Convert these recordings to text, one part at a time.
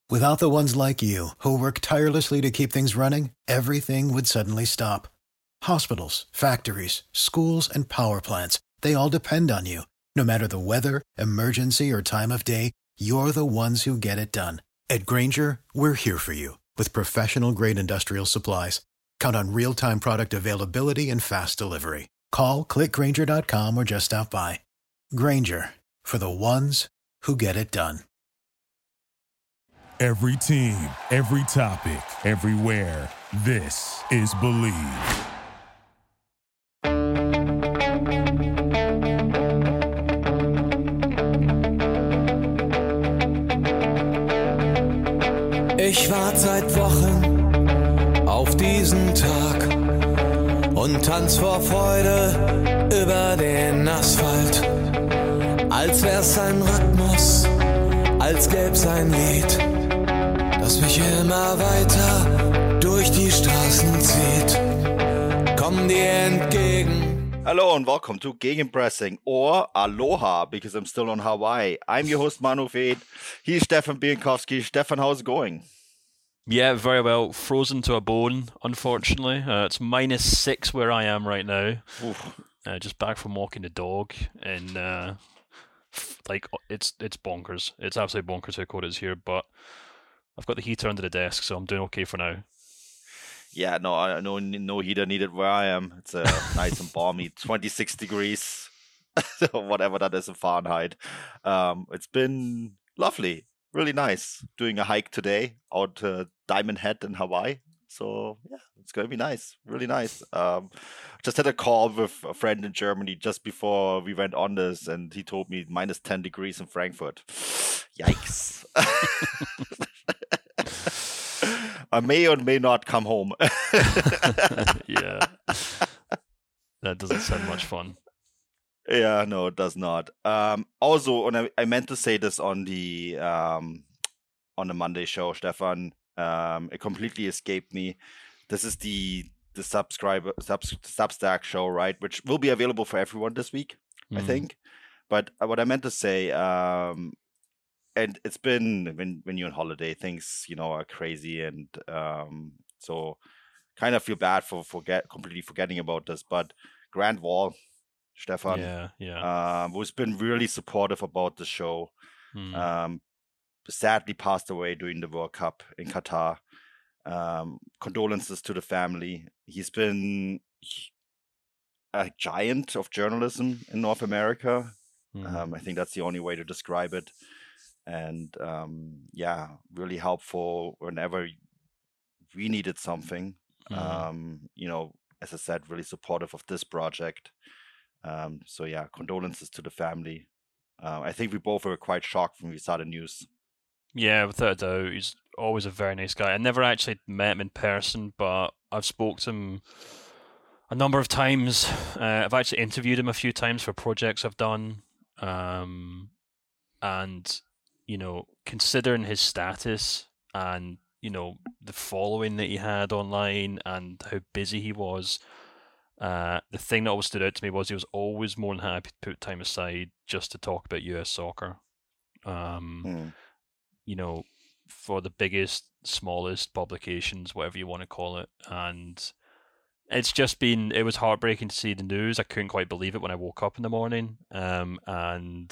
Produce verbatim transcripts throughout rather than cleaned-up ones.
Without the ones like you, who work tirelessly to keep things running, everything would suddenly stop. Hospitals, factories, schools, and power plants, they all depend on you. No matter the weather, emergency, or time of day, you're the ones who get it done. At Grainger, we're here for you with professional-grade industrial supplies. Count on real-time product availability and fast delivery. Call, click Grainger dot com, or just stop by. Grainger, for the ones who get it done. Every team, every topic, everywhere. This is Believe. Ich warte seit Wochen auf diesen Tag und tanz vor Freude über den Asphalt. Als wär's ein Rhythmus, als gäb's ein Lied, das mich immer weiter durch die Straßen zieht. Komm dir entgegen. Hello and welcome to Gegenpressing, or Aloha, because I'm still on Hawaii. I'm your host, Manu Fade. He's Stefan Bienkowski. Stefan, how's it going? Yeah, very well. Frozen to a bone, unfortunately. Uh, it's minus six where I am right now. Uh, just back from walking the dog, and uh, f- like it's it's bonkers. It's absolutely bonkers how cold it is here, but I've got the heater under the desk, so I'm doing okay for now. Yeah, no, I no no heater needed where I am. It's uh, nice and balmy, twenty-six degrees, whatever that is in Fahrenheit. Um, it's been lovely, really nice. Doing a hike today out to Diamond Head in Hawaii. So yeah, it's gonna be nice, really nice. Um, just had a call with a friend in Germany just before we went on this, and he told me minus ten degrees in Frankfurt. Yikes! I may or may not come home. Yeah, that doesn't sound much fun. Yeah, no, it does not. Um, also, and I, I meant to say this on the um, on the Monday show, Stefan. Um, it completely escaped me. This is the the subscriber sub, Substack show, right? Which will be available for everyone this week, mm. I think. But what I meant to say, um, and it's been when when you're on holiday, things you know are crazy, and um, so kind of feel bad for forget completely forgetting about this. But Grant Wall, Stefan, yeah, yeah, um, who's been really supportive about the show. Mm. Um, sadly passed away during the World Cup in Qatar. Um, condolences to the family. He's been a giant of journalism in North America. Mm. Um, I think that's the only way to describe it. And um, yeah, really helpful whenever we needed something. Mm. Um, you know, as I said, really supportive of this project. Um, so yeah, condolences to the family. Uh, I think we both were quite shocked when we saw the news. Yeah, without a doubt. He's always a very nice guy. I never actually met him in person, but I've spoke to him a number of times. Uh, I've actually interviewed him a few times for projects I've done. Um, and, you know, considering his status and, you know, the following that he had online and how busy he was, uh, the thing that always stood out to me was he was always more than happy to put time aside just to talk about U S soccer. Um, mm. You know, for the biggest, smallest publications, whatever you want to call it. And it's just been, it was heartbreaking to see the news. I couldn't quite believe it when I woke up in the morning. Um, and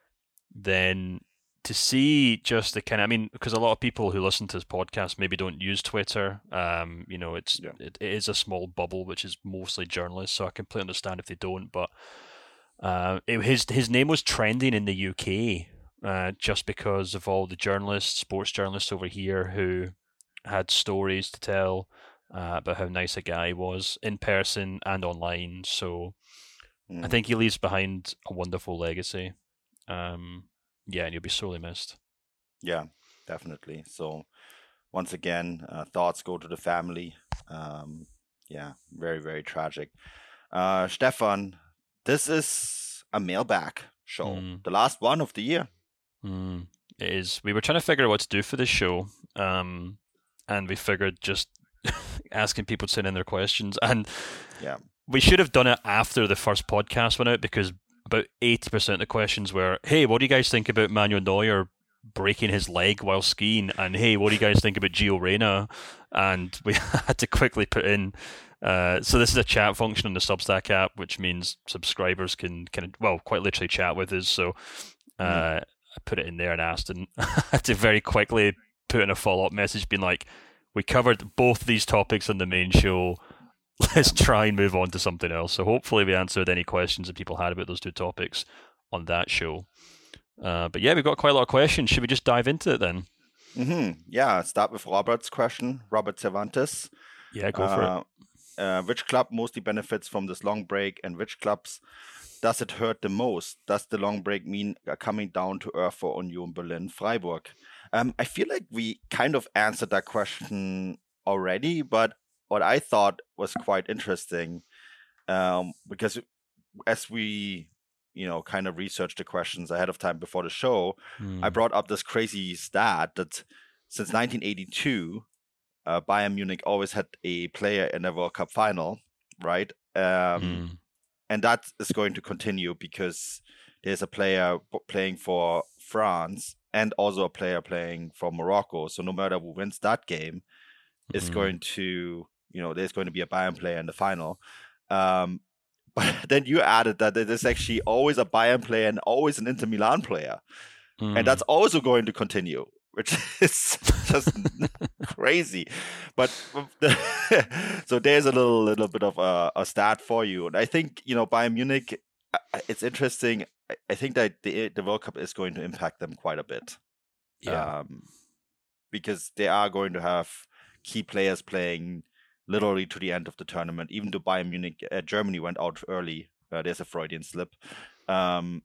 then to see just the kind of, I mean, because a lot of people who listen to this podcast maybe don't use Twitter. Um, you know, it's yeah. it, it is a small bubble, which is mostly journalists. So I completely understand if they don't. But uh, it, his his name was trending in the U K. Uh, just because of all the journalists, sports journalists over here who had stories to tell uh, about how nice a guy he was in person and online. So mm. I think he leaves behind a wonderful legacy. Um, yeah, and he'll be sorely missed. Yeah, definitely. So once again, uh, thoughts go to the family. Um, yeah, very, very tragic. Uh, Stefan, this is a mailbag show, mm. the last one of the year. Mm, it is. We were trying to figure out what to do for this show, um, and we figured just asking people to send in their questions. And yeah, we should have done it after the first podcast went out because about eighty percent of the questions were, "Hey, what do you guys think about Manuel Neuer breaking his leg while skiing. And hey, what do you guys think about Gio Reyna? And we had to quickly put in. Uh, so this is a chat function on the Substack app, which means subscribers can kind of, well, quite literally chat with us. So uh, mm. I put it in there and asked, and I had to very quickly put in a follow-up message being like, we covered both these topics on the main show. Let's try and move on to something else. So hopefully we answered any questions that people had about those two topics on that show. Uh, but yeah, we've got quite a lot of questions. Should we just dive into it then? Mm-hmm. Yeah, start with Robert's question. Robert Cervantes. Yeah, go for uh, it. Uh, which club mostly benefits from this long break, and which clubs does it hurt the most? Does the long break mean uh, coming down to earth for Union Berlin, Freiburg? Um, I feel like we kind of answered that question already, but what I thought was quite interesting, um, because as we, you know, kind of researched the questions ahead of time before the show, mm. I brought up this crazy stat that since nineteen eighty-two, uh, Bayern Munich always had a player in a World Cup final, right? Um, mm. And that is going to continue because there's a player playing for France and also a player playing for Morocco. So no matter who wins that game, mm. is going to, you know, there's going to be a Bayern player in the final. Um, but then you added that there's actually always a Bayern player and always an Inter Milan player. Mm. And that's also going to continue, which is just crazy. But the, so there's a little little bit of a, a stat for you. And I think, you know, Bayern Munich, it's interesting. I think that the, the World Cup is going to impact them quite a bit. Yeah. Um, because they are going to have key players playing literally to the end of the tournament. Even though Bayern Munich, uh, Germany went out early. Uh, there's a Freudian slip. Um,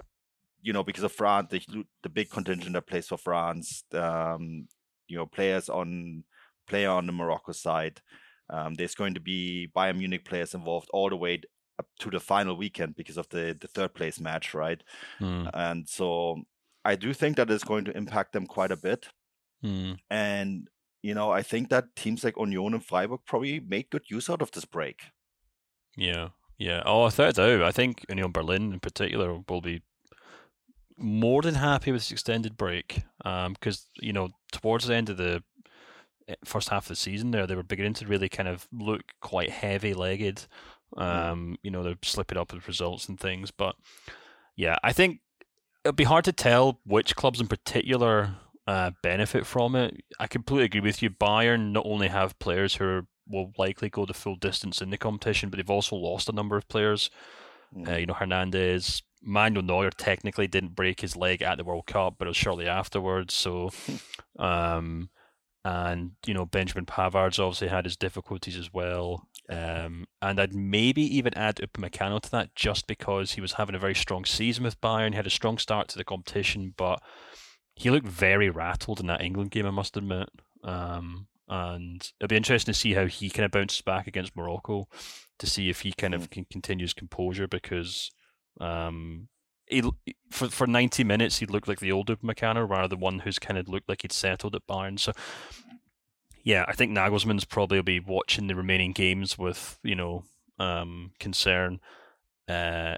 you know, because of France, the, the big contingent that plays for France, um, you know, players on player on the Morocco side. Um, there's going to be Bayern Munich players involved all the way up to the final weekend because of the, the third place match, right? Mm. And so I do think that is going to impact them quite a bit. Mm. And, you know, I think that teams like Union and Freiburg probably made good use out of this break. Yeah, yeah. Oh, without a doubt. I think Union Berlin in particular will be more than happy with this extended break, because um, you know, towards the end of the first half of the season, there they were beginning to really kind of look quite heavy-legged. Um, mm. You know, they're slipping up with results and things, but yeah, I think it'll be hard to tell which clubs in particular uh, benefit from it. I completely agree with you. Bayern not only have players who are, will likely go the full distance in the competition, but they've also lost a number of players. Mm. Uh, you know, Hernandez. Manuel Neuer technically didn't break his leg at the World Cup, but it was shortly afterwards. So, um, and you know, Benjamin Pavard's obviously had his difficulties as well. Um, and I'd maybe even add Upamecano to that, just because he was having a very strong season with Bayern. He had a strong start to the competition, but he looked very rattled in that England game, I must admit. Um, and it'll be interesting to see how he kind of bounces back against Morocco, to see if he kind of can continue his composure, because Um, he, for for ninety minutes, he looked like the old Upamecano rather than one who's kind of looked like he'd settled at Bayern. So, yeah, I think Nagelsmann's probably will be watching the remaining games with, you know, um, concern. Uh,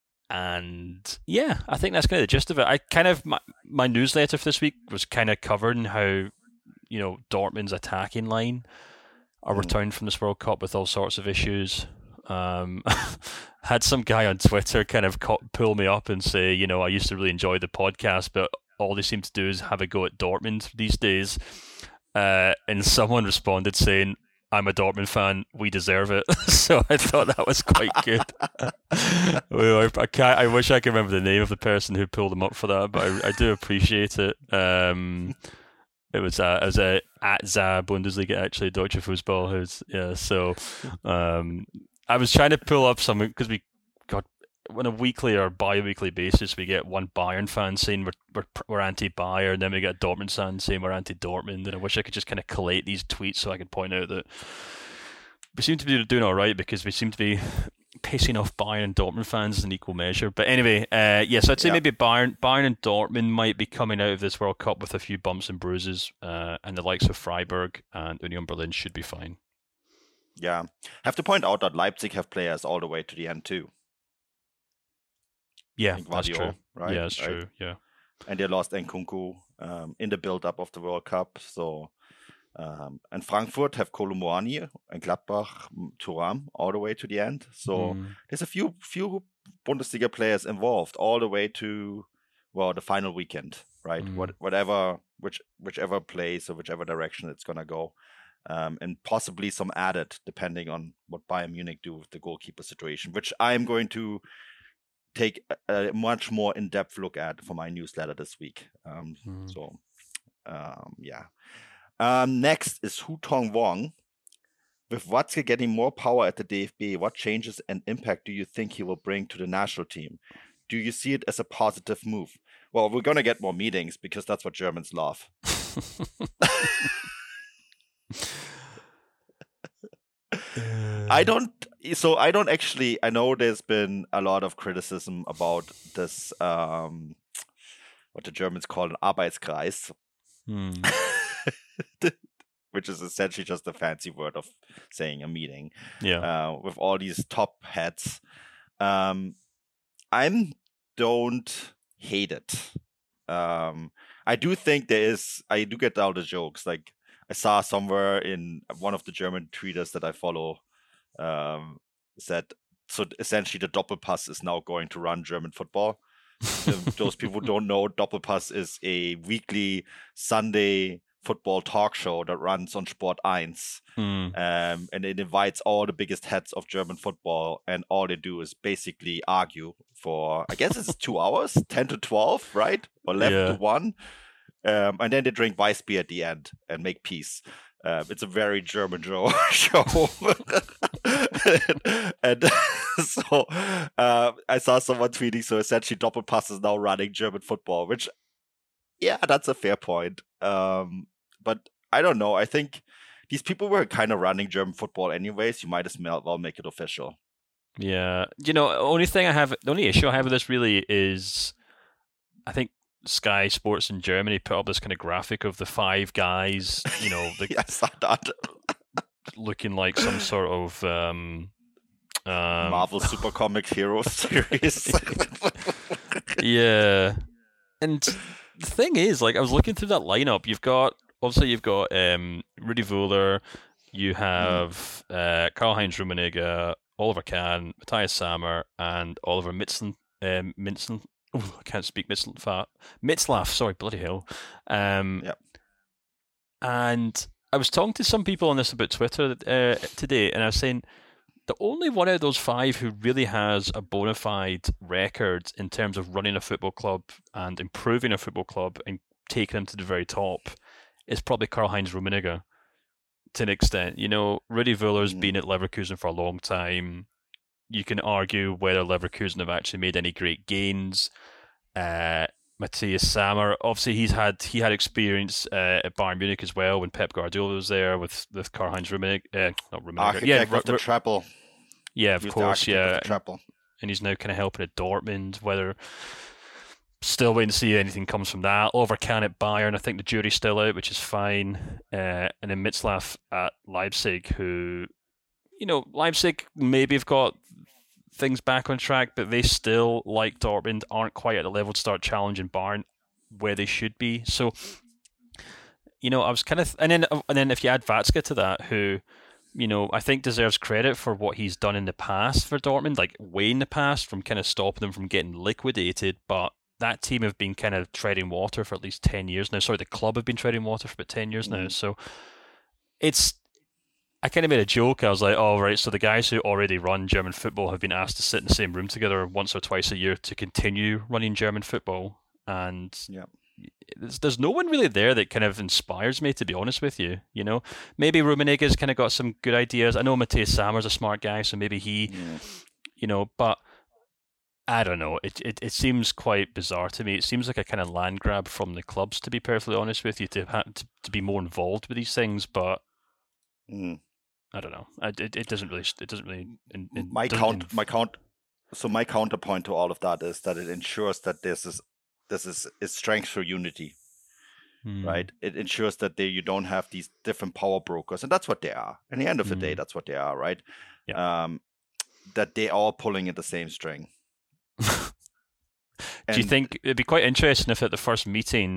and yeah, I think that's kind of the gist of it. I kind of my, my newsletter for this week was kind of covering how, you know, Dortmund's attacking line are returned from this World Cup with all sorts of issues. Um, had some guy on Twitter kind of pull me up and say, you know, I used to really enjoy the podcast, but all they seem to do is have a go at Dortmund these days. Uh, and someone responded saying, I'm a Dortmund fan, we deserve it. So I thought that was quite good. Well, I, can't, I wish I could remember the name of the person who pulled them up for that, but I, I do appreciate it. Um, It was uh, it was a at Za Bundesliga, actually, Deutsche Fußball. Who's yeah. So um, I was trying to pull up something, because we got on a weekly or bi-weekly basis, we get one Bayern fan saying we're we're, we're anti-Bayern, and then we get a Dortmund fan saying we're anti-Dortmund. And I wish I could just kind of collate these tweets so I could point out that we seem to be doing all right, because we seem to be pissing off Bayern and Dortmund fans in equal measure. But anyway, uh, yes, I'd say yeah. maybe Bayern, Bayern and Dortmund might be coming out of this World Cup with a few bumps and bruises, uh, and the likes of Freiburg and Union Berlin should be fine. Yeah, I have to point out that Leipzig have players all the way to the end too. Yeah, that's true. Right? Yeah, that's right? true. Yeah, and they lost Nkunku um, in the build-up of the World Cup. So, um, and Frankfurt have Kolo Muani and Gladbach Thuram all the way to the end. So Mm. there's a few few Bundesliga players involved all the way to well the final weekend, right? Mm. What whatever which whichever place or whichever direction it's gonna go. Um, and possibly some added, depending on what Bayern Munich do with the goalkeeper situation, which I'm going to take a, a much more in-depth look at for my newsletter this week. Um, Mm. So, um, yeah. Um, next is Hu Tong Wong. With Watzke getting more power at the D F B, what changes and impact do you think he will bring to the national team? Do you see it as a positive move? Well, we're going to get more meetings because that's what Germans love. I don't. So I don't actually. I know there's been a lot of criticism about this. Um, what the Germans call an Arbeitskreis, Mm. which is essentially just a fancy word of saying a meeting. Yeah. Uh, with all these top heads. Um, I don't hate it. Um, I do think there is. I do get all the jokes. Like I saw somewhere in one of the German tweeters that I follow. Um, said so essentially the Doppelpass is now going to run German football. Those people who don't know, Doppelpass is a weekly Sunday football talk show that runs on Sport one. Mm. Um, and it invites all the biggest heads of German football, and all they do is basically argue for, I guess it's two hours, ten to twelve, right? Or eleven Yeah. to one. Um, and then they drink Weissbier at the end and make peace. Uh, it's a very German show. show. and, and so uh, I saw someone tweeting, so essentially Doppelpass is now running German football, which, yeah, that's a fair point. Um, but I don't know. I think these people were kind of running German football anyways. You might as well make it official. Yeah. You know, only thing I have, the only issue I have with this really is, I think Sky Sports in Germany put up this kind of graphic of the five guys, you know, the, Yeah, I saw that. looking like some sort of um, um, Marvel Super Comics Heroes series. Yeah. And the thing is, like, I was looking through that lineup. You've got, obviously, you've got um, Rudi Völler, you have uh, Karl-Heinz Rummenigge, Oliver Kahn, Matthias Sammer, and Oliver Mitzl, um, Mintzl. Oh, I can't speak Mitzl, Mitzlaff, sorry, bloody hell. Um, Yep. And I was talking to some people on this about Twitter uh, today, and I was saying, the only one out of those five who really has a bona fide record in terms of running a football club and improving a football club and taking them to the very top is probably Karl-Heinz Rummenigge to an extent. You know, Rudi Völler's Mhm. been at Leverkusen for a long time. You can argue whether Leverkusen have actually made any great gains. Uh, Matthias Sammer, obviously he's had he had experience uh, at Bayern Munich as well when Pep Guardiola was there with, with Karl-Heinz Rummenigge. Uh, not Rummenigge. Architect yeah, of Ru- the Ru- treble. yeah, of He was the course, architect yeah. of the treble. And he's now kind of helping at Dortmund, whether still waiting to see anything comes from that. Oliver Kahn at Bayern, I think the jury's still out, which is fine. Uh, and then Mitzlaff at Leipzig, who, you know, Leipzig maybe have got things back on track, but they still, like Dortmund, aren't quite at the level to start challenging Bayern where they should be. So, you know, I was kind of, and then and then if you add Watzke to that, who, you know, I think deserves credit for what he's done in the past for Dortmund, like way in the past, from kind of stopping them from getting liquidated. But that team have been kind of treading water for at least ten years now. Sorry, the club have been treading water for about ten years now. Mhm. So it's, I kind of made a joke. I was like, oh, right, so the guys who already run German football have been asked to sit in the same room together once or twice a year to continue running German football. And Yeah. there's, there's no one really there that kind of inspires me, to be honest with you. You know, maybe Rummenigge's kind of got some good ideas. I know Matthias Sammer's a smart guy, so maybe he, Yeah. you know, but I don't know. It, it it seems quite bizarre to me. It seems like a kind of land grab from the clubs, to be perfectly honest with you, to ha- to, to be more involved with these things. But Mm. I don't know. I, it it doesn't really it doesn't really. In, in, my doesn't count, in- my count. So my counterpoint to all of that is that it ensures that this is this is is strength through unity, Hmm. right? It ensures that they you don't have these different power brokers, and that's what they are. At the end of the day, Mm. that's what they are, right? Yeah. Um, that they all pulling at the same string. Do you And- think it'd be quite interesting if at the first meeting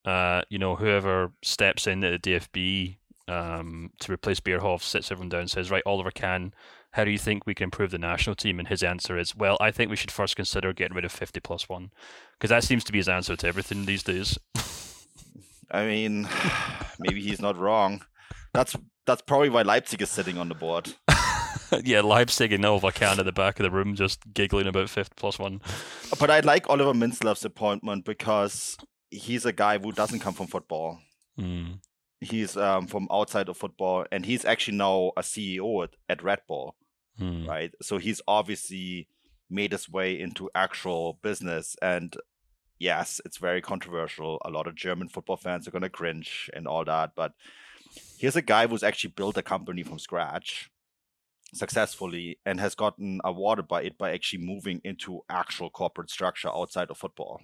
uh, you know, whoever steps in at the D F B um, to replace Bierhoff sits everyone down and says, right, Oliver Kahn, how do you think we can improve the national team? And his answer is, well, I think we should first consider getting rid of fifty plus one. Because that seems to be his answer to everything these days. I mean, maybe he's not wrong. That's that's probably why Leipzig is sitting on the board. Yeah, Leipzig and Oliver Kahn at the back of the room just giggling about fifty plus one. But I like Oliver Minzlav's appointment because he's a guy who doesn't come from football. Mm. He's um, from outside of football, and he's actually now a C E O at, at Red Bull, mm. right? So he's obviously made his way into actual business. And yes, it's very controversial. A lot of German football fans are going to cringe and all that. But here's a guy who's actually built a company from scratch successfully and has gotten awarded by it by actually moving into actual corporate structure outside of football.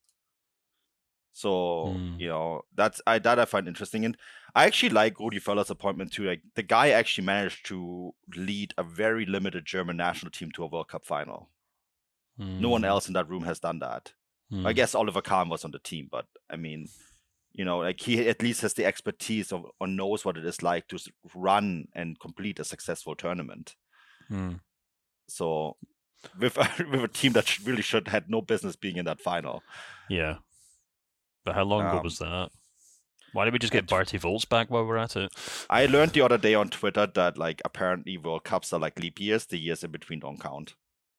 So, mm. you know, that's I that I find interesting. And I actually like Rudi Völler's appointment too. Like, the guy actually managed to lead a very limited German national team to a World Cup final. Mm. No one else in that room has done that. Mm. I guess Oliver Kahn was on the team, but I mean, you know, like he at least has the expertise of, or knows what it is like to run and complete a successful tournament. Mm. So, with a, with a team that really should had no business being in that final. Yeah. But how long um, ago was that? Why did we just get Barty Volts back while we're at it? I learned the other day on Twitter that, like, apparently World Cups are like leap years. The years in between don't count.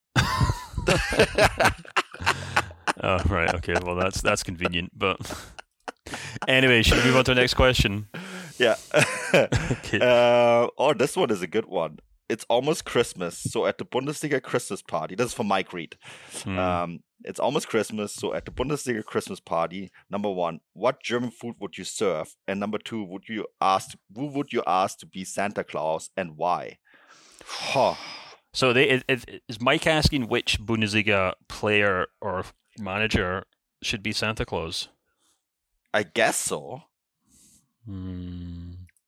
Oh, right. Okay. Well, that's that's convenient. But anyway, should we move on to the next question? Yeah. Okay. Uh, oh, this one is a good one. It's almost Christmas, so at the Bundesliga Christmas party, this is from Mike Reed. Mm. Um, it's almost Christmas, so at the Bundesliga Christmas party, number one, what German food would you serve? And number two, would you ask, who would you ask to be Santa Claus and why? Huh. So they, it, it, is Mike asking which Bundesliga player or manager should be Santa Claus? I guess so. Hmm.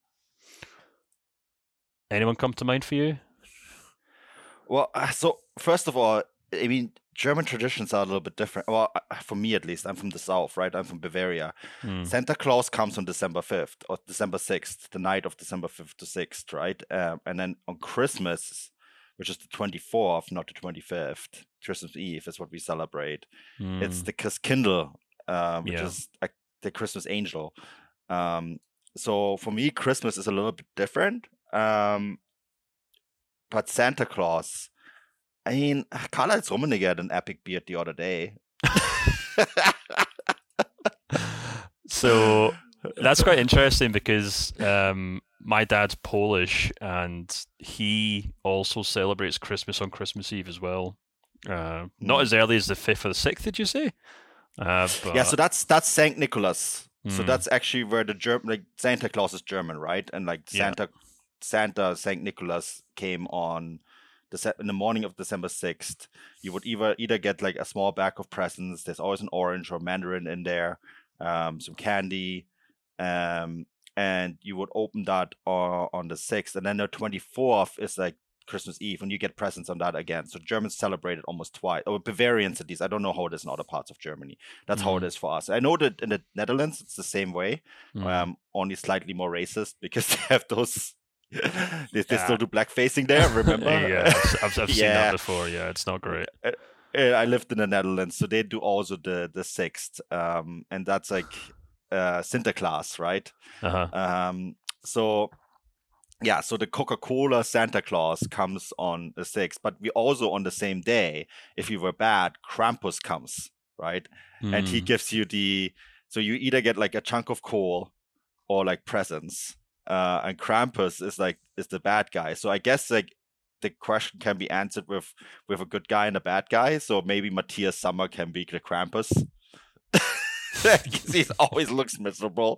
Anyone come to mind for you? Well, so first of all, I mean, German traditions are a little bit different. Well, for me at least, I'm from the south, right? I'm from Bavaria. Mm. Santa Claus comes on December fifth or December sixth, the night of December fifth to sixth, right? Um, and then on Christmas, which is the twenty-fourth, not the twenty-fifth, Christmas Eve is what we celebrate. Mm. It's the Christkindl, uh, which yeah. is like the Christmas angel. Um, so for me, Christmas is a little bit different. Um, but Santa Claus, I mean, Karl-Heinz Rummenigge had an epic beard the other day. So that's quite interesting because um, my dad's Polish and he also celebrates Christmas on Christmas Eve as well. Uh, not mm. as early as the fifth or the sixth, did you say? Uh, but... Yeah, so that's that's Saint Nicholas. Mm. So that's actually where the German, like Santa Claus is German, right? And like Santa. Yeah. Santa, Saint Nicholas came on the in the morning of December sixth. You would either either get like a small bag of presents. There's always an orange or mandarin in there, um, some candy, um, and you would open that uh, on the sixth. And then the twenty-fourth is like Christmas Eve, and you get presents on that again. So Germans celebrate it almost twice. Or Bavarians at least. I don't know how it is in other parts of Germany. That's mm. how it is for us. I know that in the Netherlands it's the same way, mm. um, only slightly more racist because they have those. they, they yeah. still do blackfacing there, remember? Yeah, I've, I've, I've seen yeah. that before. Yeah, it's not great. Uh, I lived in the Netherlands, so they do also the the sixth, um, and that's like uh, Sinterklaas, right? Uh-huh. Um, so yeah, so the Coca-Cola Santa Claus comes on the sixth, but we also on the same day, if you were bad, Krampus comes, right? Mm. And he gives you the so you either get like a chunk of coal or like presents. Uh, and Krampus is like is the bad guy. So I guess like the question can be answered with with a good guy and a bad guy. So maybe Matthias Sommer can be the Krampus. Because he always looks miserable.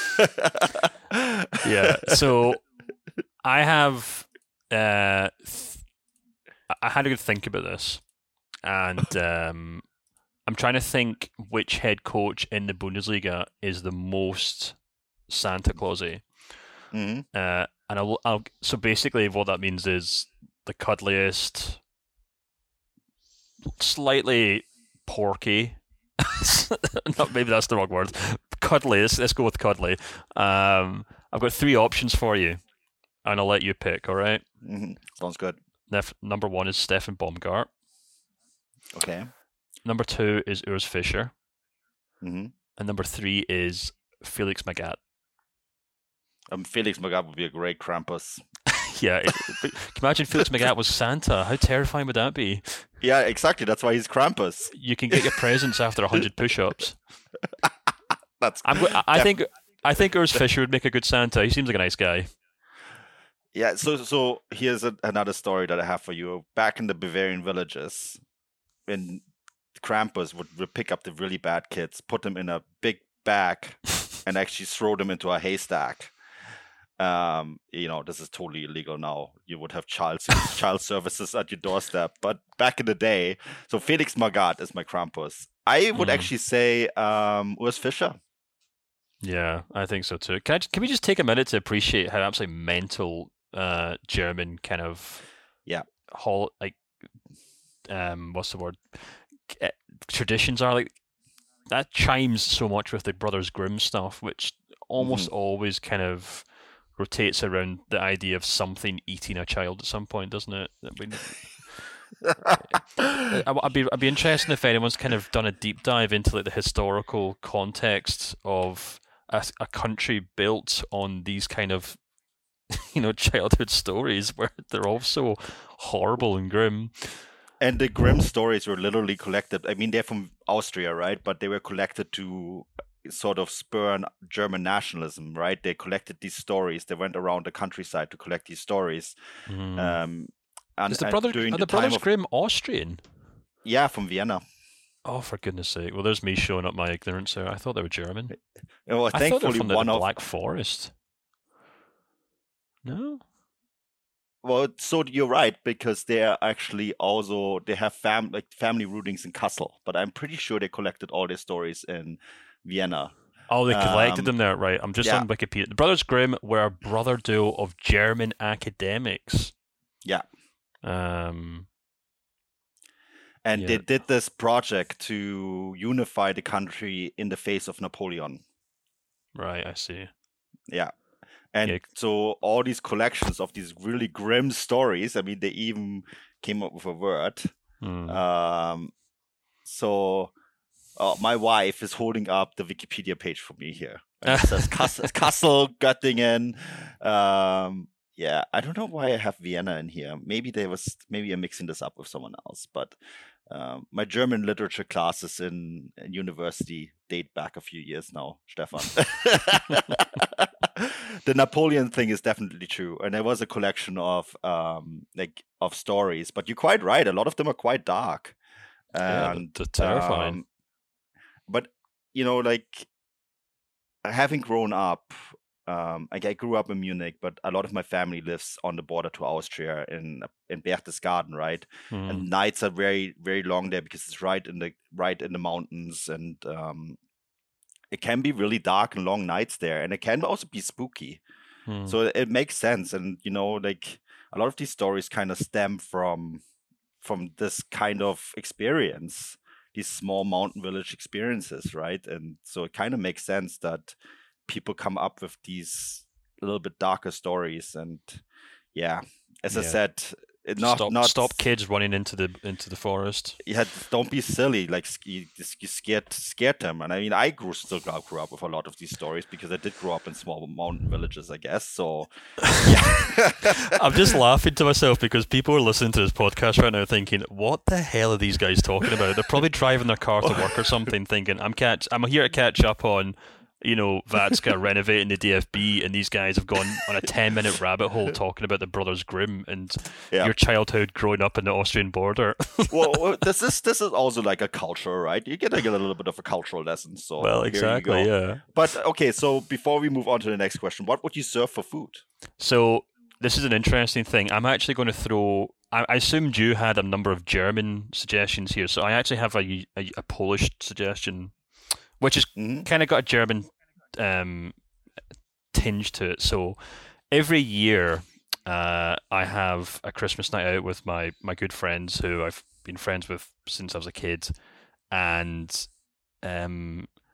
Yeah. So I have uh, th- I had a good think about this, and um, I'm trying to think which head coach in the Bundesliga is the most Santa Clausy. Mm-hmm. Uh, and I'll, I'll, so basically what that means is the cuddliest, slightly porky, not, maybe that's the wrong word, cuddly. Let's let's go with cuddly. Um, I've got three options for you, and I'll let you pick. All right. Mm-hmm. Sounds good. Nef- number one is Stefan Baumgart. Okay. Number two is Urs Fischer. Mm-hmm. And number three is Felix Magath. Um, Felix Magath would be a great Krampus. Yeah. It, can you imagine Felix Magath was Santa? How terrifying would that be? Yeah, exactly. That's why he's Krampus. You can get your presents after one hundred push-ups. That's. I'm, I, I think I think Urs Fischer would make a good Santa. He seems like a nice guy. Yeah. So so here's a, another story that I have for you. Back in the Bavarian villages, when Krampus would, would pick up the really bad kids, put them in a big bag, and actually throw them into a haystack. Um, you know, this is totally illegal now. You would have child child services at your doorstep. But back in the day, so Felix Magath is my Krampus. I would mm. actually say um, Urs Fischer. Yeah, I think so too. Can I, can we just take a minute to appreciate how absolutely mental uh, German kind of yeah, hall like um, what's the word? Traditions are like that chimes so much with the Brothers Grimm stuff, which almost mm-hmm. always kind of rotates around the idea of something eating a child at some point, doesn't it? I mean, I'd be I'd be interested if anyone's kind of done a deep dive into like the historical context of a, a country built on these kind of you know childhood stories where they're all so horrible and grim. And the Grimm stories were literally collected. I mean, they're from Austria, right? But they were collected to sort of spur German nationalism, right? They collected these stories. They went around the countryside to collect these stories. Mm. Um, and, Is the brother, during are the, the Brothers of, Grimm Austrian? Yeah, from Vienna. Oh, for goodness sake. Well, there's me showing up my ignorance there. I thought they were German. Well, I thought they were from the, one the of... Black Forest. No? Well, so you're right, because they're actually also, they have fam- like family rootings in Kassel, but I'm pretty sure they collected all their stories in Vienna. Oh, they collected um, them there, right? I'm just yeah. on Wikipedia. The Brothers Grimm were a brother duo of German academics. Yeah. Um, and yeah. they did this project to unify the country in the face of Napoleon. Right, I see. Yeah. And yeah. so all these collections of these really grim stories, I mean, they even came up with a word. Mm. Um, so uh, my wife is holding up the Wikipedia page for me here. And it says Kassel, Kassel, Göttingen. Um, yeah, I don't know why I have Vienna in here. Maybe there was, maybe I'm mixing this up with someone else. But um, my German literature classes in, in university date back a few years now, Stefan. The Napoleon thing is definitely true, and there was a collection of um like of stories, but you're quite right. A lot of them are quite dark, and yeah, terrifying. Um, but you know, like having grown up, um, like I grew up in Munich, but a lot of my family lives on the border to Austria in in Berchtesgaden, right? Mm. And nights are very very long there because it's right in the right in the mountains, and um. It can be really dark and long nights there, and it can also be spooky. Hmm. So it makes sense. And, you know, like a lot of these stories kind of stem from from this kind of experience, these small mountain village experiences, right? And so it kind of makes sense that people come up with these a little bit darker stories. And yeah, as yeah. I said, it not stop, not stop kids running into the into the forest. Yeah, don't be silly. Like you, you scared scared them. And I mean, I grew still grew up with a lot of these stories because I did grow up in small mountain villages, I guess. So yeah. I'm just laughing to myself because people are listening to this podcast right now thinking, "What the hell are these guys talking about?" They're probably driving their car to work or something, thinking, "I'm catch I'm here to catch up on." You know, Vatska renovating the D F B, and these guys have gone on a ten-minute rabbit hole talking about the Brothers Grimm and yeah. your childhood growing up in the Austrian border. well, this is this is also like a culture, right? You get like a little bit of a cultural lesson. So well, exactly, yeah. But okay, so before we move on to the next question, what would you serve for food? So this is an interesting thing. I'm actually going to throw. I, I assumed you had a number of German suggestions here, so I actually have a a, a Polish suggestion. Which has mm-hmm. kind of got a German um, tinge to it. So every year uh, I have a Christmas night out with my, my good friends who I've been friends with since I was a kid. And um,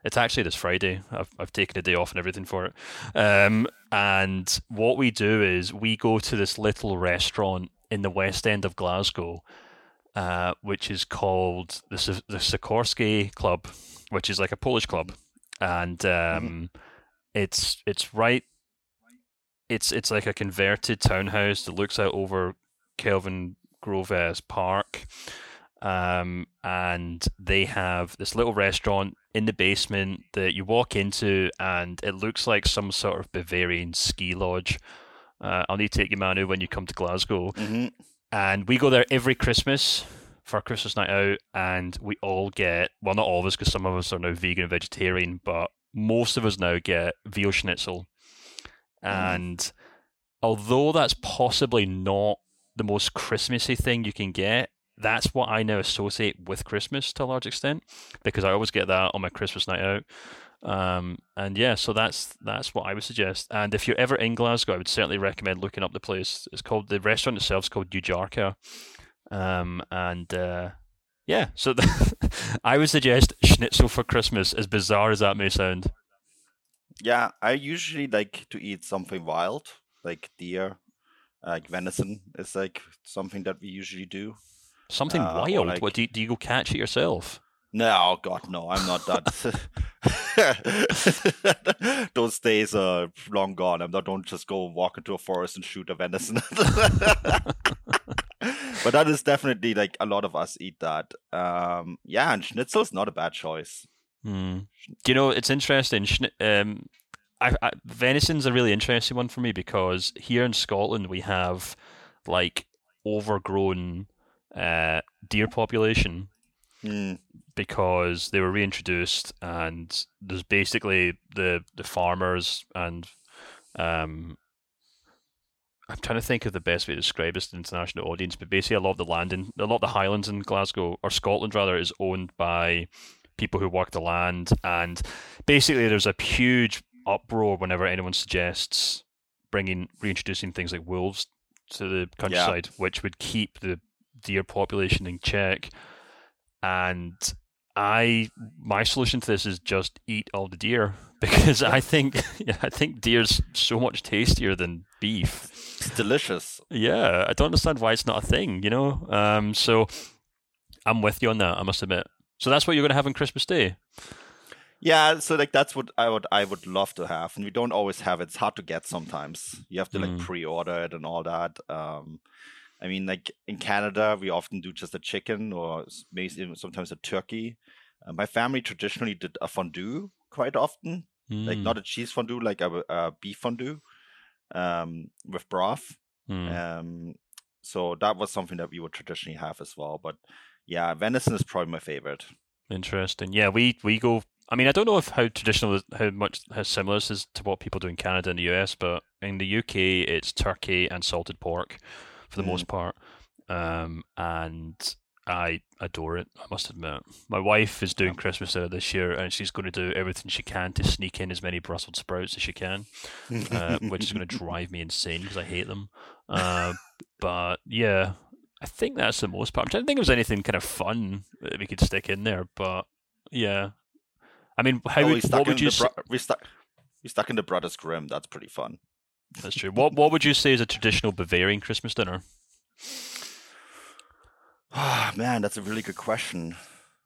It's actually this Friday. I've I've taken a day off and everything for it. Um, and what we do is we go to this little restaurant in the West End of Glasgow, uh, which is called the the Sikorsky Club, which is like a Polish club, and um, mm-hmm. it's it's right. It's it's like a converted townhouse that looks out over Kelvin Grove Park. Um, and they have this little restaurant in the basement that you walk into, and it looks like some sort of Bavarian ski lodge. Uh, I'll need to take you, Manu, when you come to Glasgow. Mm-hmm. And we go there every Christmas for our Christmas night out, and we all get, well, not all of us, because some of us are now vegan and vegetarian, but most of us now get veal schnitzel. Mm. And although that's possibly not the most Christmassy thing you can get, that's what I now associate with Christmas to a large extent, because I always get that on my Christmas night out. Um, and yeah, so that's that's what I would suggest. And if you're ever in Glasgow, I would certainly recommend looking up the place. It's called, the restaurant itself is called Ujarka. Um, and uh, yeah, so the, I would suggest schnitzel for Christmas, as bizarre as that may sound. Yeah, I usually like to eat something wild, like deer, like venison is like something that we usually do. Something uh, wild? Like, what do you, do you go catch it yourself? No, God, no, I'm not that. Those days are long gone. I'm not, don't just go walk into a forest and shoot a venison. But that is definitely, like, a lot of us eat that. Um, yeah, and schnitzel's not a bad choice. Mm. Do you know, it's interesting. Um, I, I, venison's a really interesting one for me, because here in Scotland we have, like, overgrown uh, deer population. Mm. Because they were reintroduced, and there's basically the the farmers and um, I'm trying to think of the best way to describe this to the international audience, but basically a lot of the land in a lot of the Highlands in Glasgow, or Scotland rather, is owned by people who work the land, and basically there's a huge uproar whenever anyone suggests bringing reintroducing things like wolves to the countryside, yeah. which would keep the deer population in check. And I, my solution to this is just eat all the deer, because I think, yeah, I think deer's so much tastier than beef. It's delicious. Yeah, I don't understand why it's not a thing, you know. Um, so I'm with you on that, I must admit. So that's what you're going to have on Christmas Day. Yeah, so like that's what I would I would love to have, and we don't always have it. It's hard to get sometimes. You have to like mm. pre-order it and all that. Um, I mean, like in Canada, we often do just a chicken or maybe sometimes a turkey. Uh, my family traditionally did a fondue quite often, mm. like not a cheese fondue, like a, a beef fondue um, with broth. Mm. Um, so that was something that we would traditionally have as well. But yeah, venison is probably my favorite. Interesting. Yeah, we we go. I mean, I don't know if how traditional, how much, how similar this is to what people do in Canada and the U S, but in the U K, it's turkey and salted pork for the mm. most part. Um, and I adore it, I must admit. My wife is doing Christmas dinner this year, and she's going to do everything she can to sneak in as many Brussels sprouts as she can, uh, which is going to drive me insane because I hate them. Uh, but yeah, I think that's the most part. I'm trying to think if there's anything kind of fun that we could stick in there, but yeah. I mean, how oh, would, what would you say? Bro- we stuck we stuck in the Brothers Grimm. That's pretty fun. That's true. What What would you say is a traditional Bavarian Christmas dinner? Oh, man, that's a really good question.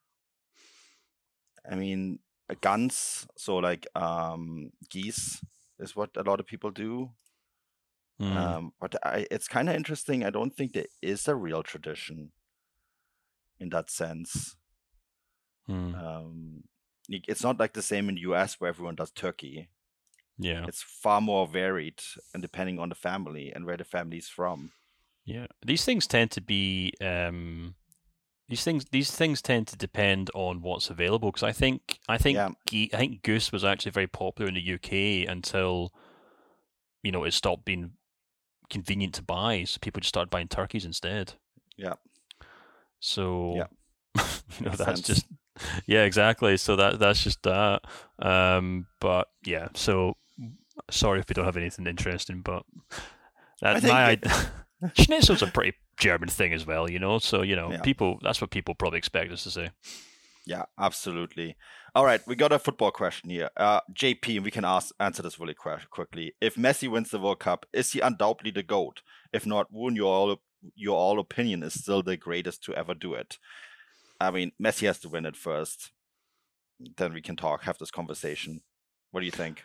I mean, a Gans, so like um, geese, is what a lot of people do. Mm. Um, but I, it's kind of interesting. I don't think there is a real tradition in that sense. Mm. Um, It's not like the same in the U S where everyone does turkey. Yeah. It's far more varied and depending on the family and where the family's from. Yeah. These things tend to be um these things these things tend to depend on what's available, because I think I think yeah. ge- I think goose was actually very popular in the U K until, you know, it stopped being convenient to buy, so people just started buying turkeys instead. Yeah. So yeah. you know, Makes that's sense. just yeah, exactly. So that that's just that. Um, but yeah, so sorry if we don't have anything interesting, but that's my it... Schnitzel's a pretty German thing as well, you know. So you know, yeah. people that's what people probably expect us to say. Yeah, absolutely. All right, we got a football question here. Uh, J P, and we can ask answer this really qu- quickly. If Messi wins the World Cup, is he undoubtedly the GOAT? If not, Woon, your all, your all opinion is still the greatest to ever do it. I mean, Messi has to win it first. Then we can talk, have this conversation. What do you think?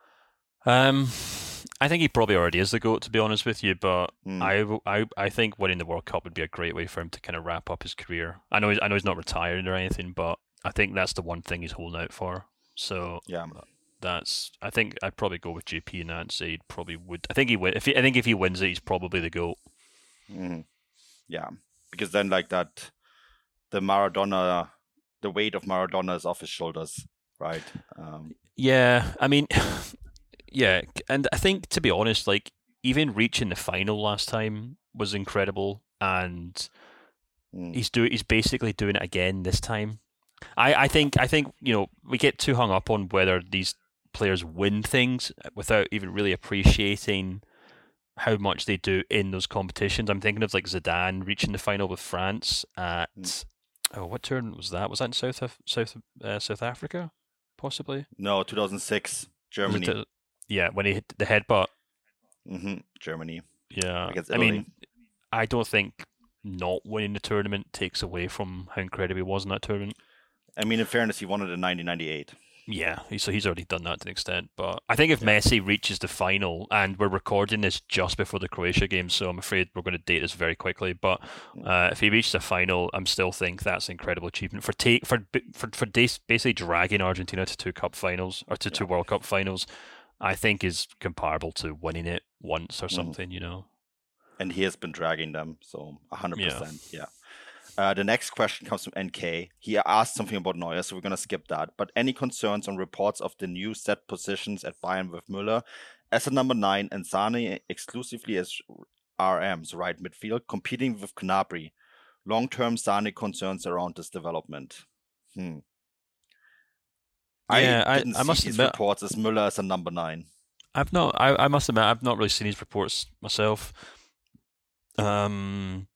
Um, I think he probably already is the GOAT, to be honest with you. But Mm. I, I, I think winning the World Cup would be a great way for him to kind of wrap up his career. I know, he's, I know he's not retiring or anything, but I think that's the one thing he's holding out for. So Yeah, that's. I think I'd probably go with J P in that and say he probably would. I think he would. If he, I think if he wins it, he's probably the GOAT. hmm yeah, because then like that, the Maradona, the weight of Maradona is off his shoulders, right? Um, Yeah, I mean, yeah, and I think to be honest, like even reaching the final last time was incredible, and mm. he's do he's basically doing it again this time. I, I think I think you know we get too hung up on whether these players win things without even really appreciating how much they do in those competitions. I'm thinking of like Zidane reaching the final with France at Mm. oh what tournament was that? Was that in South Af- South uh, South Africa? Possibly. No, two thousand six, Was it Germany. the- yeah, when he hit the headbutt. hmm Germany Yeah, against I Italy. mean, I don't think not winning the tournament takes away from how incredible he was in that tournament. I mean, in fairness, he won it in nineteen ninety-eight. Yeah, he- so he's already done that to an extent. But I think if Yeah. Messi reaches the final, and we're recording this just before the Croatia game, so I'm afraid we're going to date this very quickly. But uh, if he reaches the final, I'm still think that's an incredible achievement for take for for for days- basically dragging Argentina to two cup finals or to two World Cup finals. I think is comparable to winning it once or Mhm. something. You know. And he has been dragging them, so one hundred Yeah. percent. Yeah. Uh, the next question comes from N K. He asked something about Neuer, so we're going to skip that. But any concerns on reports of the new set positions at Bayern with Müller as a number nine and Sane exclusively as R Ms, right midfield, competing with Gnabry? Long-term Sane concerns around this development. Hmm. Yeah, I I- didn't I see must these admit- reports as Müller as a number nine. I've not. I, I must admit, I've not really seen these reports myself. Um,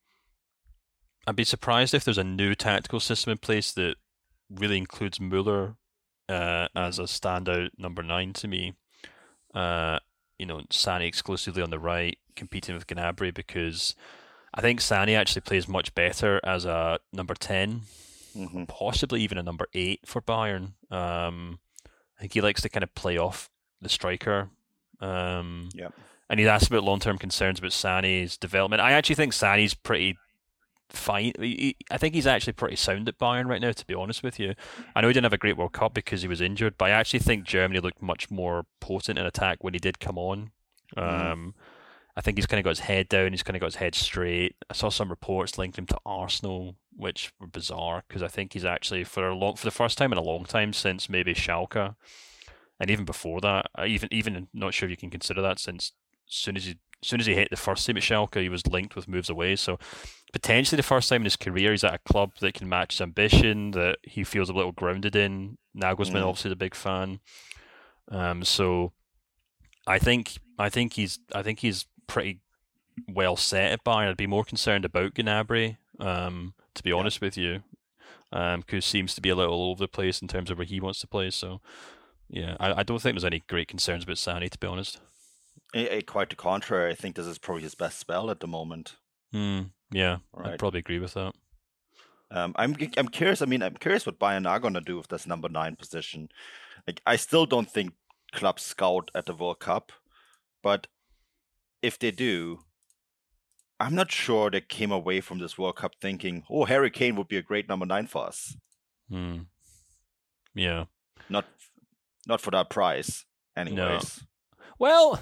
I'd be surprised if there's a new tactical system in place that really includes Mueller uh, as a standout number nine to me. Uh, you know, Sane exclusively on the right, competing with Gnabry, because I think Sane actually plays much better as a number ten, hmm possibly even a number eight for Bayern. Um, I think he likes to kind of play off the striker. Um, Yep. And he's asked about long-term concerns about Sané's development. I actually think Sané's pretty fine. He, he- I think he's actually pretty sound at Bayern right now, to be honest with you. I know he didn't have a great World Cup because he was injured, but I actually think Germany looked much more potent in attack when he did come on. Mhm. Um, I think he's kind of got his head down. He's kind of got his head straight. I saw some reports linked him to Arsenal, which were bizarre because I think he's actually for a long, for the first time in a long time since maybe Schalke, and even before that, I even even not sure if you can consider that since as soon as he as soon as he hit the first team at Schalke, he was linked with moves away. So potentially the first time in his career, he's at a club that can match his ambition, that he feels a little grounded in. Nagelsmann Mm. obviously is a big fan. Um, so I think I think he's I think he's pretty well set at Bayern. I'd be more concerned about Gnabry, um, to be Yeah. honest with you, um, because seems to be a little all over the place in terms of where he wants to play. So yeah, I, I don't think there's any great concerns about Sané, to be honest. Eh, eh, Quite the contrary. I think this is probably his best spell at the moment. Hmm. Yeah, Right. I'd probably agree with that. Um, I'm I'm curious. I mean, I'm curious what Bayern are gonna do with this number nine position. Like, I still don't think clubs scout at the World Cup, but if they do, I'm not sure they came away from this World Cup thinking, "Oh, Harry Kane would be a great number nine for us." Hmm. Yeah. Not not for that price, anyways. Well,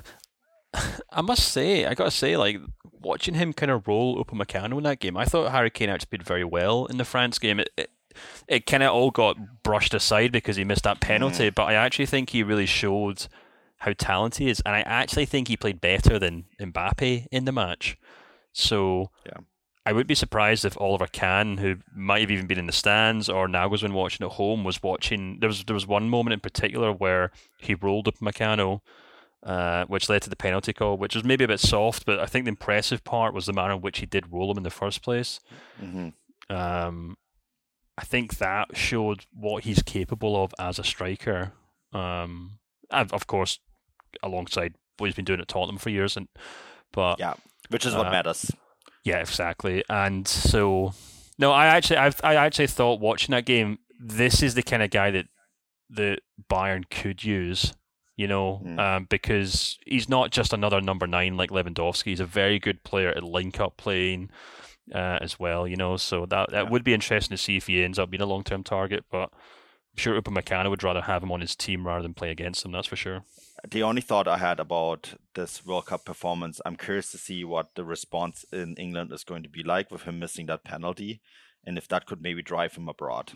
I must say, I gotta say, like watching him kind of roll Upamecano in that game, I thought Harry Kane actually played very well in the France game. It it, it kind of all got brushed aside because he missed that penalty, but I actually think he really showed how talented he is, and I actually think he played better than Mbappe in the match. So Yeah. I would be surprised if Oliver Kahn, who might have even been in the stands, or Nagelsmann watching at home, was watching. There was there was one moment in particular where he rolled Upamecano, uh, which led to the penalty call, which was maybe a bit soft, but I think the impressive part was the manner in which he did roll him in the first place. hmm Um, I think that showed what he's capable of as a striker. Um, and of course, alongside what he's been doing at Tottenham for years, and but yeah, which is what uh, matters. Yeah, exactly. And so, no, I actually, I've, I actually thought watching that game, this is the kind of guy that that Bayern could use. You know, mm. um, because he's not just another number nine like Lewandowski. He's a very good player at link-up playing uh, as well. You know, so that that yeah. would be interesting to see if he ends up being a long-term target. But I'm sure Upamecano would rather have him on his team rather than play against him. That's for sure. The only thought I had about this World Cup performance, I'm curious to see what the response in England is going to be like with him missing that penalty, and if that could maybe drive him abroad.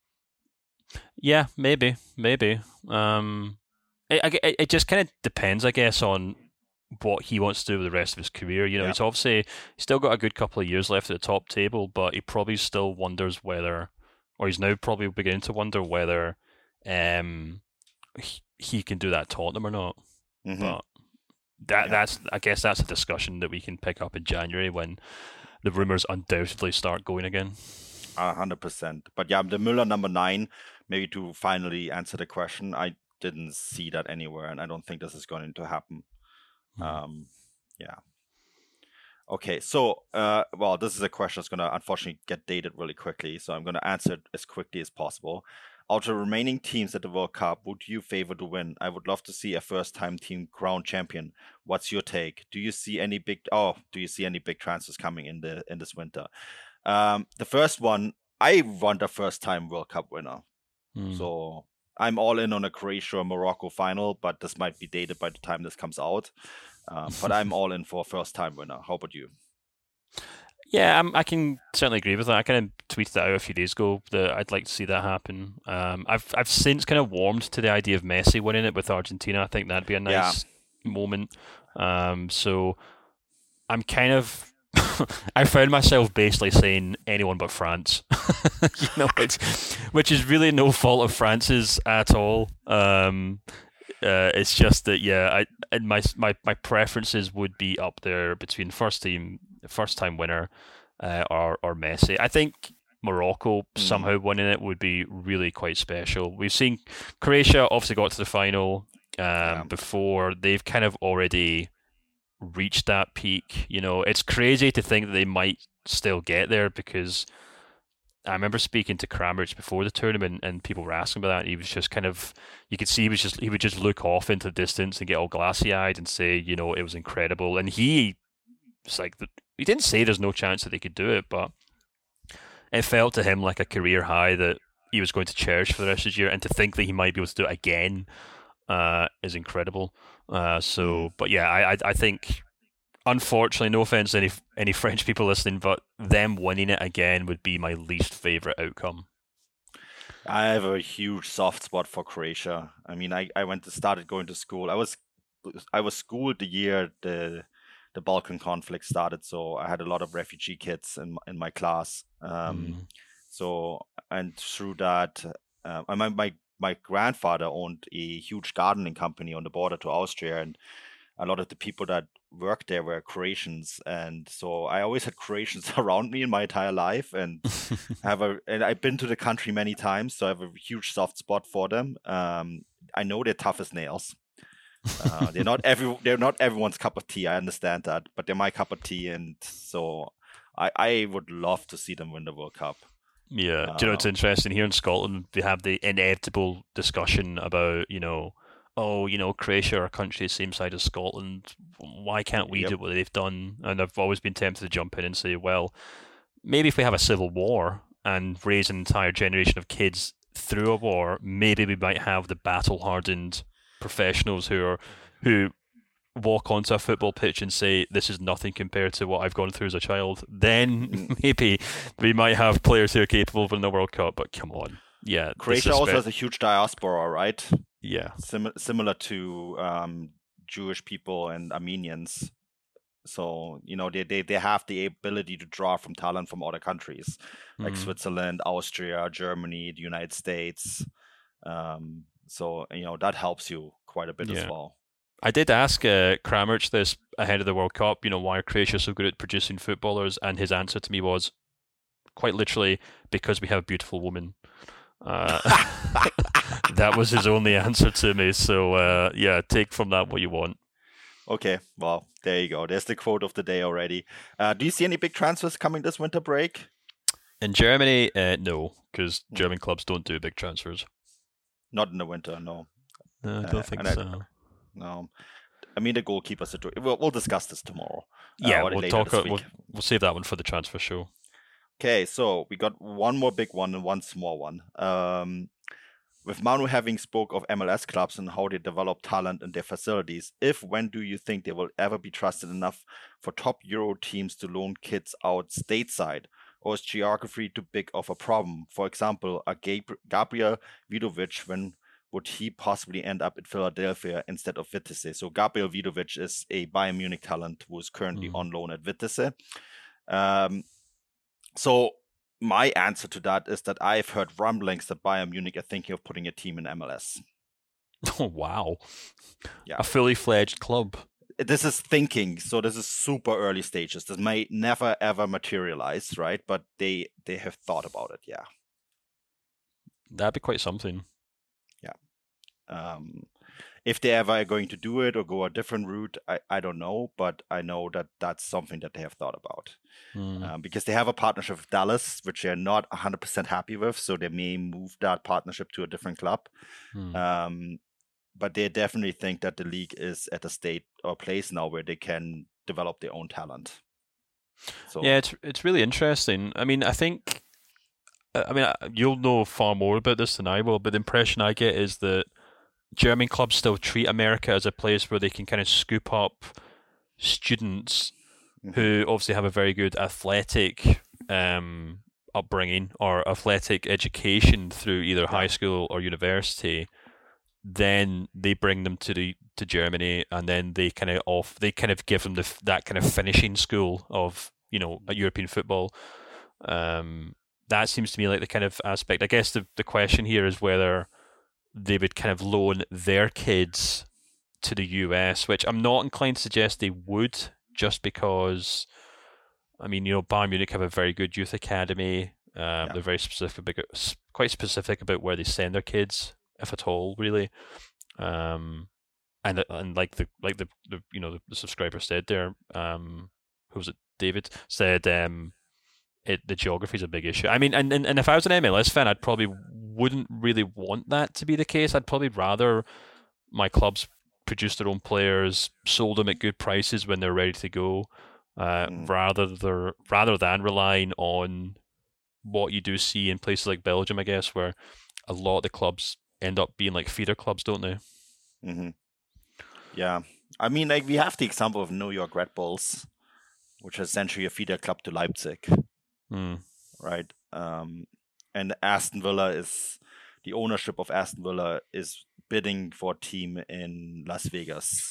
Yeah, maybe, maybe. Um, it, it, it just kind of depends, I guess, on what he wants to do with the rest of his career. You know, yeah. he's obviously he's still got a good couple of years left at the top table, but he probably still wonders whether, or he's now probably beginning to wonder whether um, he, he can do that at Tottenham or not. Mm-hmm. But that yeah. that's I guess that's a discussion that we can pick up in January when the rumours undoubtedly start going again. A hundred percent. But yeah, the Müller number nine, maybe to finally answer the question, I didn't see that anywhere, and I don't think this is going to happen. Mm-hmm. Um, yeah. Okay, so, uh, well, this is a question that's going to unfortunately get dated really quickly, so I'm going to answer it as quickly as possible. Out of the remaining teams at the World Cup, would you favor to win? I would love to see a first-time team crowned champion. What's your take? Do you see any big? Oh, do you see any big transfers coming in the in this winter? Um, the first one, I want a first-time World Cup winner. Mm. So I'm all in on a Croatia-Morocco final, but this might be dated by the time this comes out. Um, but I'm all in for a first-time winner. How about you? Yeah, I'm, I can certainly agree with that. I kind of tweeted that out a few days ago that I'd like to see that happen. Um, I've I've since kind of warmed to the idea of Messi winning it with Argentina. I think that'd be a nice yeah. moment. Um, so I'm kind of I found myself basically saying anyone but France, you know, which, which is really no fault of France's at all. Um, uh, it's just that, yeah, I and my my my preferences would be up there between first team, first time winner, uh, or or Messi. I think Morocco mm. somehow winning it would be really quite special. We've seen Croatia obviously got to the final um, yeah. before. They've kind of already reached that peak. You know, it's crazy to think that they might still get there, because I remember speaking to Kramaric before the tournament and people were asking about that. And he was just kind of, you could see he was just, he would just look off into the distance and get all glassy eyed and say, you know, it was incredible. And he was like, he didn't say there's no chance that they could do it, but it felt to him like a career high that he was going to cherish for the rest of the year. And to think that he might be able to do it again uh, is incredible. Uh, so, but yeah, I, I, I think, unfortunately, no offense to any any French people listening, but them winning it again would be my least favorite outcome. I have a huge soft spot for Croatia. I mean, I, I went to started going to school. I was I was schooled the year the the Balkan conflict started, so I had a lot of refugee kids in in my class. Um, mm. So and through that, uh, my my my grandfather owned a huge gardening company on the border to Austria, and a lot of the people that worked there were Croatians, and so I always had Croatians around me in my entire life, and I have a and I've been to the country many times, so I have a huge soft spot for them. Um, I know they're tough as nails. Uh, they're not every they're not everyone's cup of tea. I understand that, but they're my cup of tea, and so I I would love to see them win the World Cup. Yeah, do you know, it's interesting here in Scotland. They have the inevitable discussion about, you know, oh, you know, Croatia are a country the same side as Scotland. Why can't we yep. do what they've done? And I've always been tempted to jump in and say, well, maybe if we have a civil war and raise an entire generation of kids through a war, maybe we might have the battle-hardened professionals who are who walk onto a football pitch and say, this is nothing compared to what I've gone through as a child. Then maybe we might have players who are capable of winning the World Cup. But come on, yeah, Croatia also has a huge diaspora, right? Yeah, Sim- similar to um, Jewish people and Armenians. So, you know, they, they, they have the ability to draw from talent from other countries, like mm-hmm. Switzerland, Austria, Germany, the United States. Um, so, you know, that helps you quite a bit yeah. as well. I did ask uh, Kramaric this ahead of the World Cup, you know, why are Croatia so good at producing footballers? And his answer to me was, quite literally because we have a beautiful woman. Uh, that was his only answer to me. So uh, yeah, take from that what you want. Okay, well, there you go. There's the quote of the day already. Uh, do you see any big transfers coming this winter break? In Germany, uh, no, because mm. German clubs don't do big transfers. Not in the winter, no. No, I don't uh, think so. I, no. I mean, the goalkeeper situation. We'll, we'll discuss this tomorrow. Yeah, uh, we'll talk. We'll, we'll save that one for the transfer show. Okay, so we got one more big one and one small one. Um, with Manu having spoke of M L S clubs and how they develop talent in their facilities, if when do you think they will ever be trusted enough for top Euro teams to loan kids out stateside? Or is geography too big of a problem? For example, a Gab- Gabriel Vidovic, when would he possibly end up in Philadelphia instead of Vitesse? So Gabriel Vidovic is a Bayern Munich talent who is currently mm. on loan at Vitesse. Um, so my answer to that is that I've heard rumblings that Bayern Munich are thinking of putting a team in M L S. Oh, wow. Yeah. A fully fledged club. This is thinking, so this is super early stages. This may never ever materialize, right? But they they have thought about it, yeah. That'd be quite something. Yeah. Um, if they ever are going to do it or go a different route, I, I don't know, but I know that that's something that they have thought about. Mm. Um, because they have a partnership with Dallas, which they're not one hundred percent happy with, so they may move that partnership to a different club. Mm. Um, but they definitely think that the league is at a state or place now where they can develop their own talent. So yeah, it's it's really interesting. I mean, I think, I mean, you'll know far more about this than I will, but the impression I get is that German clubs still treat America as a place where they can kind of scoop up students mm-hmm. who obviously have a very good athletic um, upbringing or athletic education through either yeah. high school or university. Then they bring them to the to Germany, and then they kind of off they kind of give them the that kind of finishing school of you know a European football. Um, that seems to me like the kind of aspect. I guess the the question here is whether they would kind of loan their kids to the U S, which I'm not inclined to suggest they would, just because, I mean, you know, Bayern Munich have a very good youth academy. Um, yeah. They're very specific, quite specific about where they send their kids, if at all, really. Um, and and like the like the, the you know the, the subscriber said there, um, who was it? David said, um, it the geography is a big issue. I mean, and, and and if I was an M L S fan, I'd probably wouldn't really want that to be the case. I'd probably rather my clubs produce their own players, sold them at good prices when they're ready to go, uh, mm. rather than rather than relying on what you do see in places like Belgium, I guess, where a lot of the clubs end up being like feeder clubs, don't they? Mm-hmm. Yeah, I mean, like we have the example of New York Red Bulls, which is essentially a feeder club to Leipzig, mm. right? Um, and Aston Villa is the ownership of Aston Villa is bidding for a team in Las Vegas.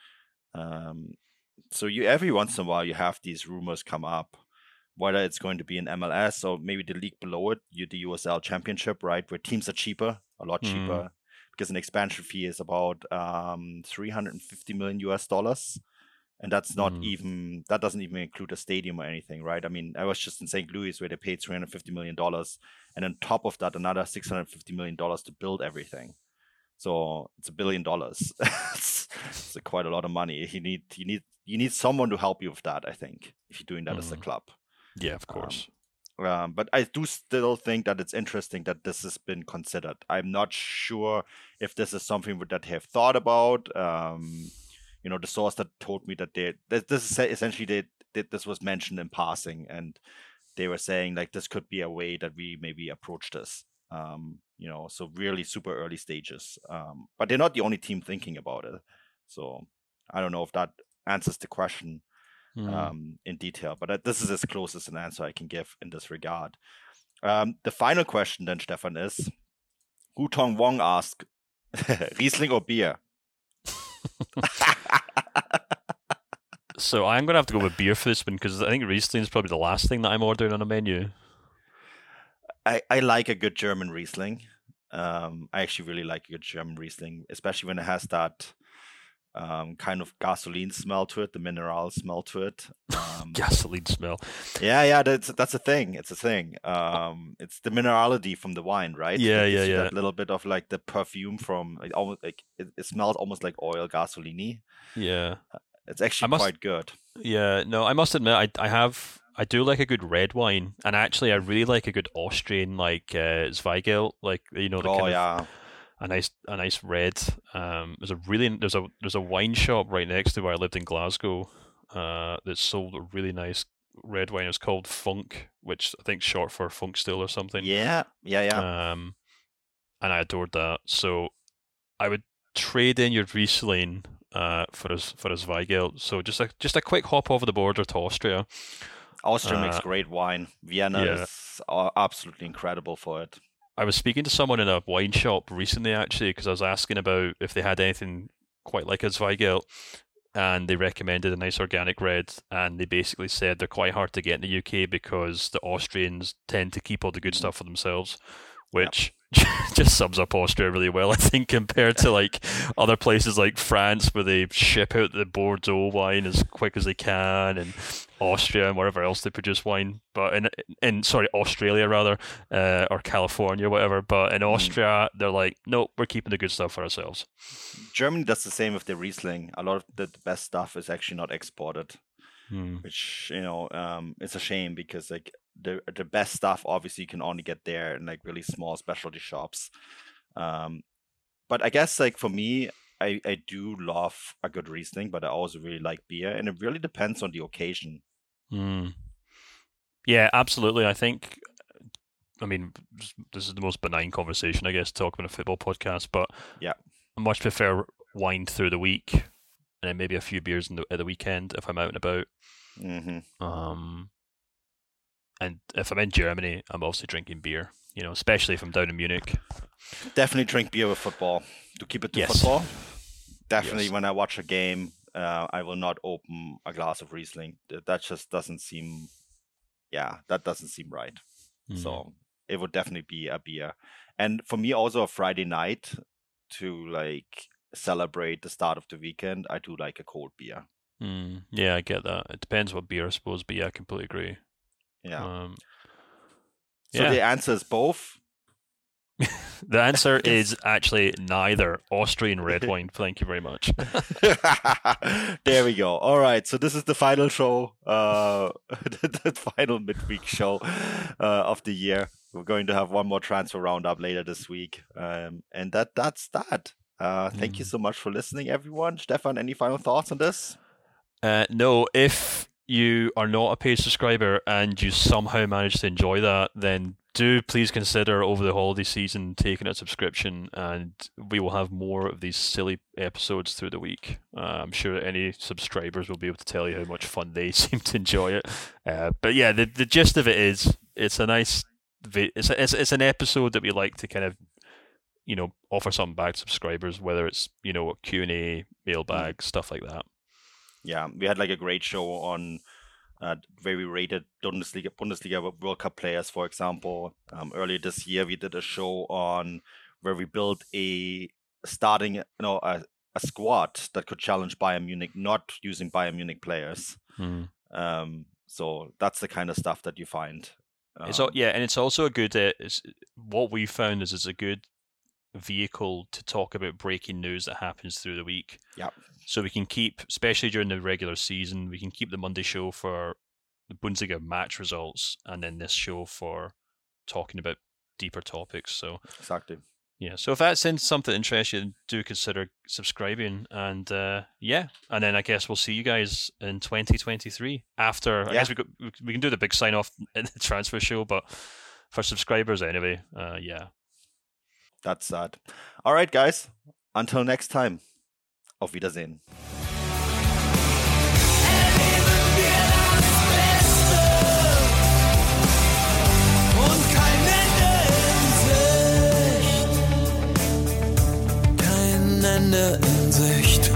Um, so you every once in a while you have these rumors come up, whether it's going to be an M L S or maybe the league below it, you the U S L Championship, right, where teams are cheaper, a lot mm. cheaper, because an expansion fee is about um, three hundred fifty million U S dollars. And that's not mm. even, that doesn't even include a stadium or anything, right? I mean, I was just in Saint Louis where they paid three hundred fifty million dollars. And on top of that, another six hundred fifty million dollars to build everything. So it's a billion dollars. it's, it's quite a lot of money. You need, you need, you need someone to help you with that, I think, if you're doing that mm. as a club. Yeah, of course. Um, um, but I do still think that it's interesting that this has been considered. I'm not sure if this is something that they have thought about. Um, You know, the source that told me that they this is essentially they, they this was mentioned in passing, and they were saying like this could be a way that we maybe approach this. Um, you know, so really super early stages. Um, but they're not the only team thinking about it. So I don't know if that answers the question mm. um, in detail, but this is as close as an answer I can give in this regard. Um, the final question then, Stefan, is Gu Tong Wong asked, Riesling or beer? So I'm going to have to go with beer for this one, because I think Riesling is probably the last thing that I'm ordering on a menu. I, I like a good German Riesling. Um, I actually really like a good German Riesling, especially when it has that um, kind of gasoline smell to it, the mineral smell to it. Um, Gasoline smell. Yeah, yeah, that's that's a thing. It's a thing. Um, it's the minerality from the wine, right? Yeah, It yeah, gives you yeah. That little bit of like the perfume from like almost like it, it smells almost like oil, gasoline-y. Yeah. It's actually must- quite good. Yeah, no, I must admit, I I have I do like a good red wine, and actually, I really like a good Austrian, like uh, Zweigelt, like you know, the Oh kind of yeah, a nice a nice red. Um, there's a really there's a there's a wine shop right next to where I lived in Glasgow, uh, that sold a really nice red wine. It's called Funk, which I think is short for Funk Still or something. yeah, yeah, yeah. Um, and I adored that. So I would trade in your Riesling uh for his for his Zweigelt. So just a just a quick hop over the border to Austria. Austria makes Uh, great wine. Vienna yeah. is uh, absolutely incredible for it. I was speaking to someone in a wine shop recently, actually, because I was asking about if they had anything quite like a Zweigelt, and they recommended a nice organic red, and they basically said they're quite hard to get in the U K because the Austrians tend to keep all the good stuff for themselves, which just sums up Austria really well, I think, compared to like other places like France where they ship out the Bordeaux wine as quick as they can, and Austria and wherever else they produce wine. But in in sorry Australia rather, uh, or California, whatever. But in Austria, they're like, nope, we're keeping the good stuff for ourselves. Germany does the same with their Riesling. A lot of the the best stuff is actually not exported, Hmm. which you know, um, it's a shame because like the the best stuff obviously you can only get there in like really small specialty shops. Um, but I guess like for me, I I do love a good Riesling, but I also really like beer, and it really depends on the occasion. Mm. Yeah, absolutely. I think, I mean, this is the most benign conversation, I guess, talking about a football podcast, but Yeah. I much prefer wine through the week and then maybe a few beers in the, at the weekend if I'm out and about. hmm Um, and if I'm in Germany, I'm also drinking beer, you know, especially if I'm down in Munich. Definitely drink beer with football. To keep it to Yes. football. Definitely, Yes. when I watch a game, uh, I will not open a glass of Riesling. Th- That just doesn't seem, yeah, that doesn't seem right. Mm. So it would definitely be a beer. And for me, also a Friday night to like celebrate the start of the weekend, I do like a cold beer. Mm, yeah, I get that. It depends what beer, I suppose, but yeah, I completely agree. Yeah. Um, so yeah. the answer is both. The answer is actually neither. Austrian red wine. Thank you very much. There we go. All right. So this is the final show, uh, the, the final midweek show uh, of the year. We're going to have one more transfer roundup later this week, um, and that that's that. Uh, thank you so much for listening, everyone. Stefan, any final thoughts on this? Uh, no, if you are not a paid subscriber and you somehow manage to enjoy that, then do please consider over the holiday season taking a subscription, and we will have more of these silly episodes through the week. Uh, I'm sure any subscribers will be able to tell you how much fun they seem to enjoy it. Uh, but yeah, the the gist of it is, it's a nice, vi- it's a, it's it's an episode that we like to kind of, you know, offer something back to subscribers, whether it's, you know, a Q and A, mailbag, mm. stuff like that. Yeah, we had like a great show on uh, very rated Bundesliga Bundesliga World Cup players, for example. Um, earlier this year, we did a show on where we built a starting, you know, a, a squad that could challenge Bayern Munich, not using Bayern Munich players. Mm. Um, so that's the kind of stuff that you find. Um, it's all, yeah, and it's also a good. Uh, it's, what we found is it's a good vehicle to talk about breaking news that happens through the week. Yeah. So we can keep, especially during the regular season, we can keep the Monday show for the Bundesliga match results, and then this show for talking about deeper topics. So exactly. Yeah. So if that's in something that interests you, do consider subscribing. And uh, yeah, and then I guess we'll see you guys in twenty twenty-three after. I Yeah. guess we, go, we can do the big sign off in the transfer show, but for subscribers anyway, uh, yeah. That's sad. All right, guys. Until next time. Auf Wiedersehen. Und kein Ende in Sicht. Kein Ende in Sicht.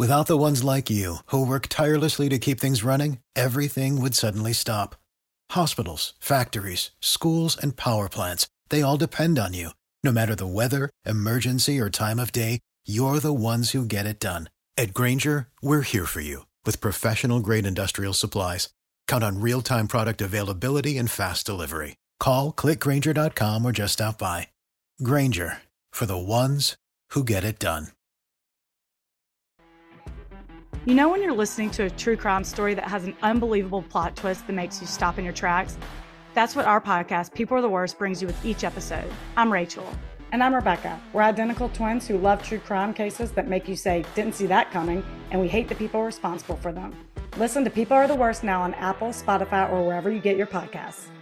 Without the ones like you, who work tirelessly to keep things running, everything would suddenly stop. Hospitals, factories, schools, and power plants, they all depend on you. No matter the weather, emergency, or time of day, you're the ones who get it done. At Grainger, we're here for you with professional-grade industrial supplies. Count on real-time product availability and fast delivery. Call, click Grainger dot com, or just stop by. Grainger, for the ones who get it done. You know when you're listening to a true crime story that has an unbelievable plot twist that makes you stop in your tracks? That's what our podcast, People Are the Worst, brings you with each episode. I'm Rachel. And I'm Rebecca. We're identical twins who love true crime cases that make you say, didn't see that coming, and we hate the people responsible for them. Listen to People Are the Worst now on Apple, Spotify, or wherever you get your podcasts.